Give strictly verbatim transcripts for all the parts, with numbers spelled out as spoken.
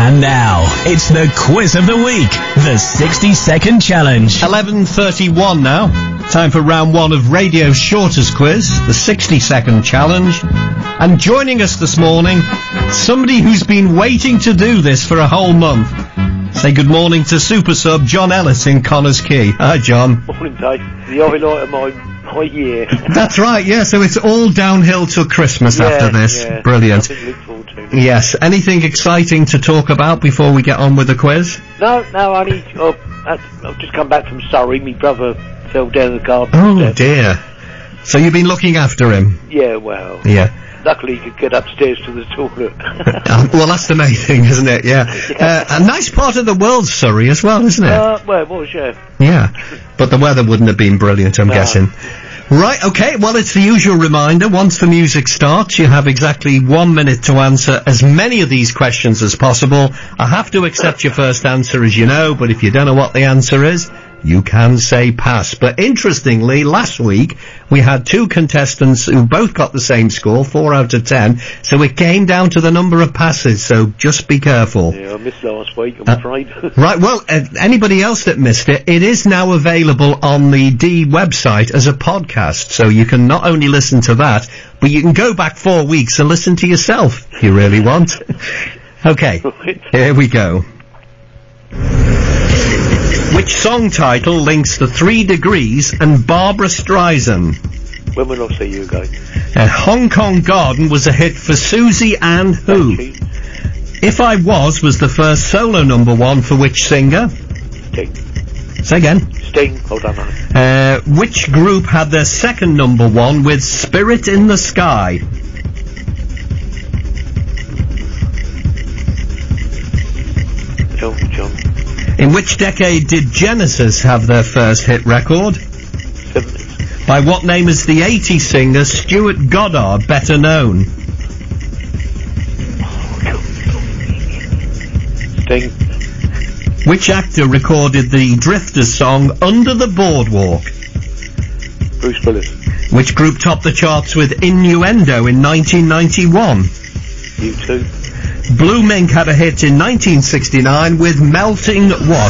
And now, it's the quiz of the week, the sixty second challenge. eleven thirty-one now. Time for round one of Radio's shortest quiz, the sixty second challenge. And joining us this morning, somebody who's been waiting to do this for a whole month. Say good morning to Super Sub John Ellis in Connors Quay. Hi, John. Morning, Dave. The highlight of my, my year. That's right, yeah, so it's all downhill till Christmas yeah, after this. Yeah. Brilliant. Nothing to look forward to. Yes, anything exciting to talk about before we get on with the quiz? No, no, only, oh, I've just come back from Surrey. My brother fell down the garden. Oh, step. dear. So you've been looking after him? Yeah, well. Yeah. Luckily, he could get upstairs to the toilet. um, well, that's the main thing, isn't it? Yeah. yeah. Uh, a nice part of the world, Surrey, as well, isn't it? Uh, well, it was, yeah. Yeah. But the weather wouldn't have been brilliant, I'm no. guessing. Right, okay, well, it's the usual reminder. Once the music starts, you have exactly one minute to answer as many of these questions as possible. I have to accept your first answer, as you know, but if you don't know what the answer is, you can say pass. But interestingly, last week, we had two contestants who both got the same score, four out of ten, so it came down to the number of passes, so just be careful. Yeah, I missed last week, I'm uh, afraid. Right, well, uh, anybody else that missed it, it is now available on the D website as a podcast, so you can not only listen to that, but you can go back four weeks and listen to yourself, if you really want. Okay, here we go. Which song title links the Three Degrees and Barbra Streisand? When will I see you again? Uh, Hong Kong Garden was a hit for Susie and who? If I Was was the first solo number one for which singer? Sting. Say again. Sting, hold on. Uh, which group had their second number one with Spirit in the Sky? Elton John. In which decade did Genesis have their first hit record? seventies. By what name is the eighties singer Stuart Goddard better known? Sting. Which actor recorded the Drifters song Under the Boardwalk? Bruce Willis. Which group topped the charts with Innuendo in nineteen ninety-one? U two. Blue Mink had a hit in nineteen sixty-nine with Melting What?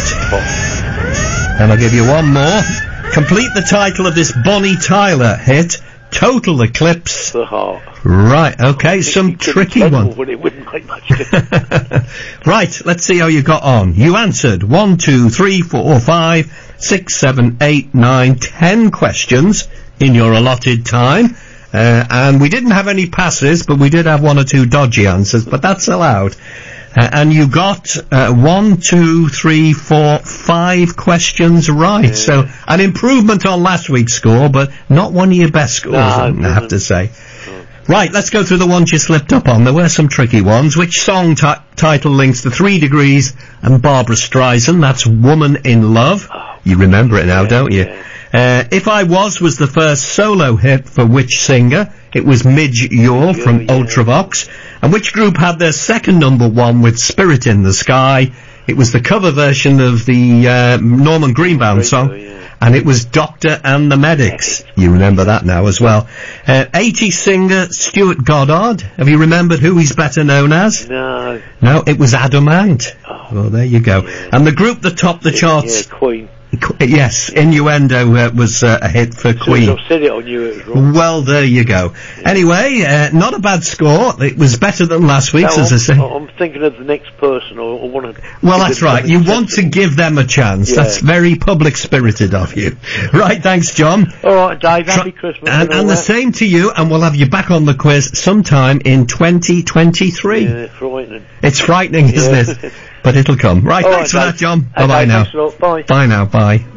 Oh. And I'll give you one more. Complete the title of this Bonnie Tyler hit, Total Eclipse. The Heart. Right, okay, some tricky one. It wouldn't make much difference. Right, let's see how you got on. You answered one, two, three, four, five, six, seven, eight, nine, ten questions in your allotted time. Uh, and we didn't have any passes, but we did have one or two dodgy answers, but that's allowed. Uh, and you got uh, one, two, three, four, five questions right. Yeah. So an improvement on last week's score, but not one of your best scores, no, I have to say. No. Right, let's go through the ones you slipped up on. There were some tricky ones. Which song t- title links the Three Degrees and Barbra Streisand? That's Woman in Love. Oh, you remember it now, yeah, don't you? Yeah. Uh, If I Was was the first solo hit for which singer? It was Midge Ure from yeah. Ultravox. And which group had their second number one with Spirit in the Sky? It was the cover version of the uh, Norman Greenbaum song. Yeah. And it was Doctor and the Medics. You remember that now as well. Uh, eighties singer Stuart Goddard. Have you remembered who he's better known as? No. No, it was Adam Ant. Oh. Well, there you go. Yeah. And the group that topped the charts... Yeah, Queen. Yes, Innuendo uh, was uh, a hit for Queen. I said it, I knew it was wrong. Well, there you go. Yeah. Anyway, uh, not a bad score. It was better than last week's, no, as I say. I'm thinking of the next person. I, I want to. Well, that's right. You want to give them a chance. Yeah. That's very public-spirited of you. Right, thanks, John. All right, Dave. Happy Tr- Christmas. And, and the same to you, and we'll have you back on the quiz sometime in twenty twenty-three. Yeah, it's frightening. It's frightening, isn't yeah. it? But it'll come. Right, All thanks right, for that, John. Okay, Bye-bye now. Thanks a lot. Bye. Bye now, bye.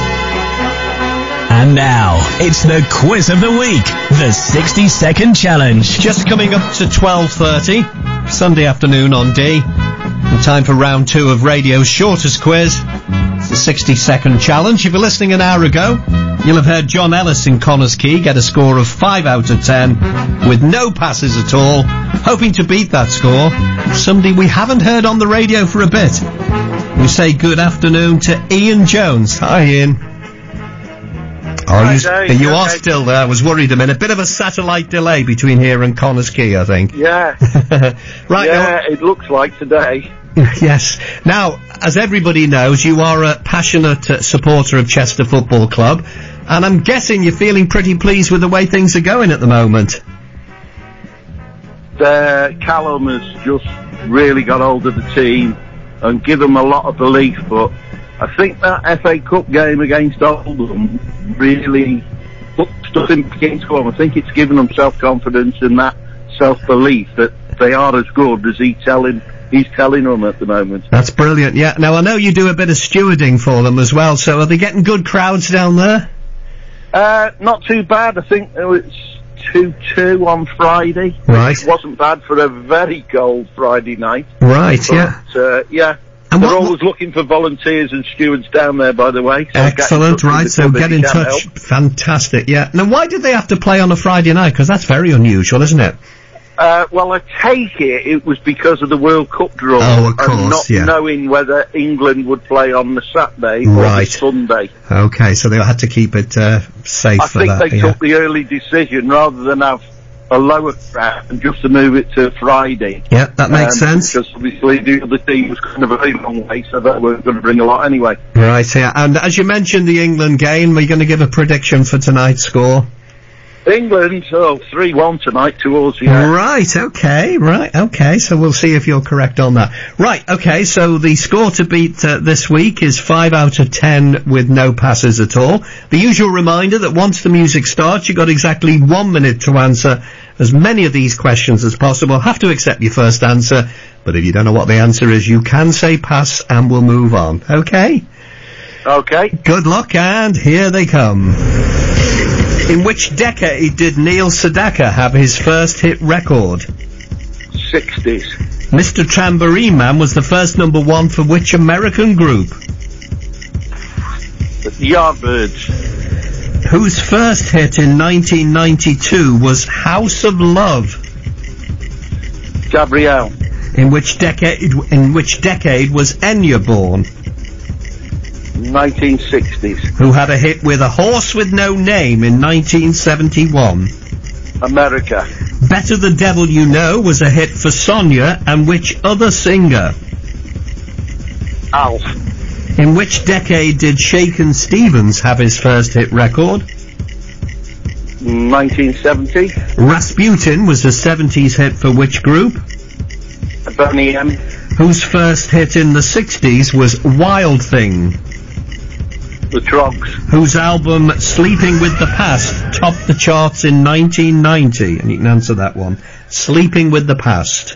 And now, it's the quiz of the week, the sixty second challenge. Just coming up to twelve thirty, Sunday afternoon on D. And time for round two of radio's shortest quiz. It's the sixty second challenge. If you're listening an hour ago, you'll have heard John Ellis in Connors Quay get a score of five out of ten with no passes at all, hoping to beat that score. Somebody we haven't heard on the radio for a bit. We say good afternoon to Ian Jones. Hi, Ian. Oh, you, Friday, you are okay. still there. I was worried a minute. Bit of a satellite delay between here and Connors Quay, I think. Yeah. Right. Yeah, now- it looks like today. Yes. Now, as everybody knows, you are a passionate uh, supporter of Chester Football Club, and I'm guessing you're feeling pretty pleased with the way things are going at the moment. Uh, Callum has just really got hold of the team and give them a lot of belief, but I think that F A Cup game against Oldham really put stuff in into them. I think it's given them self-confidence and that self-belief that they are as good as he telling, he's telling them at the moment. That's brilliant, yeah. Now, I know you do a bit of stewarding for them as well, so are they getting good crowds down there? Uh, not too bad. I think it was two two on Friday. Right. It wasn't bad for a very cold Friday night. Right, But, yeah. uh, yeah. And They're what- always looking for volunteers and stewards down there, by the way. So Excellent, right, so get in touch. Help. Fantastic, yeah. Now, why did they have to play on a Friday night? Because that's very unusual, isn't it? Uh, well, I take it it was because of the World Cup draw. Oh, of and course, not yeah. knowing whether England would play on the Saturday or Right. the Sunday. Okay, so they had to keep it uh, safe I for think that, they yeah. took the early decision rather than have a lower crowd and just to move it to Friday. Yeah, that makes Um, sense. Because obviously the other team was kind of a very long way, so they weren't going to bring a lot anyway. Right, yeah. And as you mentioned the England game, we're going to give a prediction for tonight's score. England, oh, three one tonight towards yeah. Right, okay, right, okay, so we'll see if you're correct on that. Right, okay, so the score to beat uh, this week is five out of ten with no passes at all. The usual reminder that once the music starts, you've got exactly one minute to answer as many of these questions as possible. Have to accept your first answer, but if you don't know what the answer is, you can say pass and we'll move on, okay? Okay. Good luck, and here they come. In which decade did Neil Sedaka have his first hit record? sixties. Mister Tambourine Man was the first number one for which American group? Yardbirds. Whose first hit in nineteen ninety-two was House of Love? Gabrielle. In which decade, in which decade was Enya born? nineteen sixties. Who had a hit with A Horse with No Name in nineteen seventy-one? America. Better the Devil You Know was a hit for Sonia and which other singer? Alf. In which decade did Shakin' Stevens have his first hit record? nineteen seventy. Rasputin was a seventies hit for which group? Boney M. Whose first hit in the sixties was Wild Thing? The Trogs. Whose album Sleeping with the Past topped the charts in nineteen ninety? And you can answer that one. Sleeping with the Past.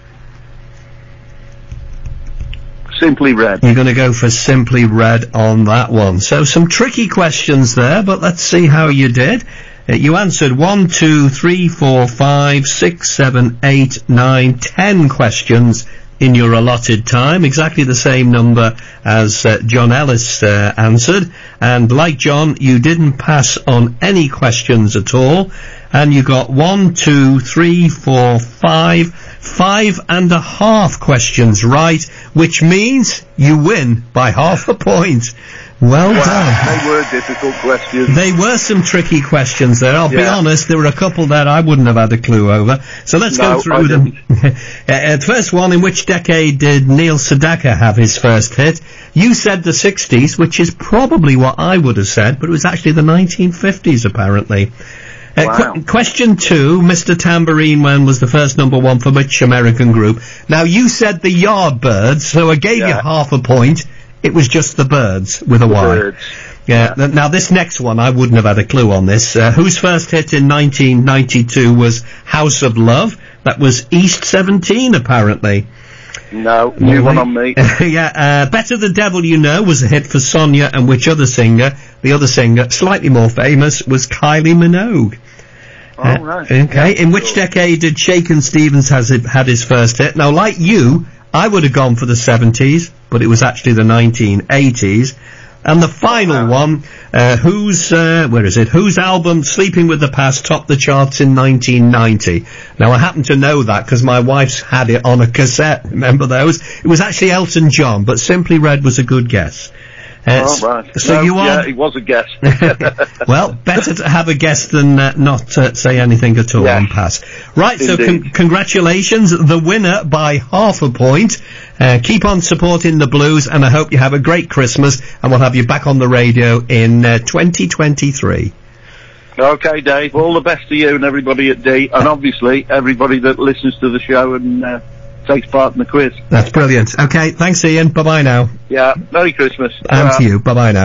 Simply Red. You're going to go for Simply Red on that one. So some tricky questions there, but let's see how you did. Uh, you answered one, two, three, four, five, six, seven, eight, nine, ten questions in your allotted time, exactly the same number as uh, John Ellis uh, answered. And like John, you didn't pass on any questions at all. And you got one, two, three, four, five, five and a half questions right, which means you win by half a point. Well Wow, done. they were difficult questions. They were some tricky questions there. I'll be Yeah. honest, there were a couple that I wouldn't have had a clue over. So let's No, go through I them. uh, uh, first one, in which decade did Neil Sedaka have his first hit? You said the sixties, which is probably what I would have said, but it was actually the nineteen fifties apparently. Uh, Wow. qu- question two, Mister Tambourine Man was the first number one for which American group? Now you said the Yardbirds, so I gave you Yeah. half a point. It was just the Birds with a Y. Birds. Yeah, th- now this next one, I wouldn't have had a clue on this. Uh, whose first hit in nineteen ninety-two was House of Love? That was East seventeen, apparently. No, new one on me. yeah, uh, Better the Devil You Know was a hit for Sonia and which other singer? The other singer, slightly more famous, was Kylie Minogue. Oh, Uh, right. Okay, in which Sure. decade did Shakin' Stevens has it, had his first hit? Now, like you, I would have gone for the seventies, but it was actually the nineteen eighties. And the final Wow. one, uh, whose, uh, where is it? Whose album, Sleeping with the Past, topped the charts in nineteen ninety? Now, I happen to know that because my wife's had it on a cassette. Remember those? It was actually Elton John, but Simply Red was a good guess. Uh, Oh, right. So No, you are... Yeah, it was a guess. Well, better to have a guess than uh, not uh, say anything at all Yeah. and pass. Right, so con- Indeed. congratulations, the winner by half a point. Uh, keep on supporting the Blues, and I hope you have a great Christmas, and we'll have you back on the radio in uh, twenty twenty-three. Okay, Dave, all the best to you and everybody at D, and obviously everybody that listens to the show and uh, takes part in the quiz. That's brilliant. Okay, thanks, Ian. Bye-bye now. Yeah, Merry Christmas. And Ta-ra. to you. Bye-bye now.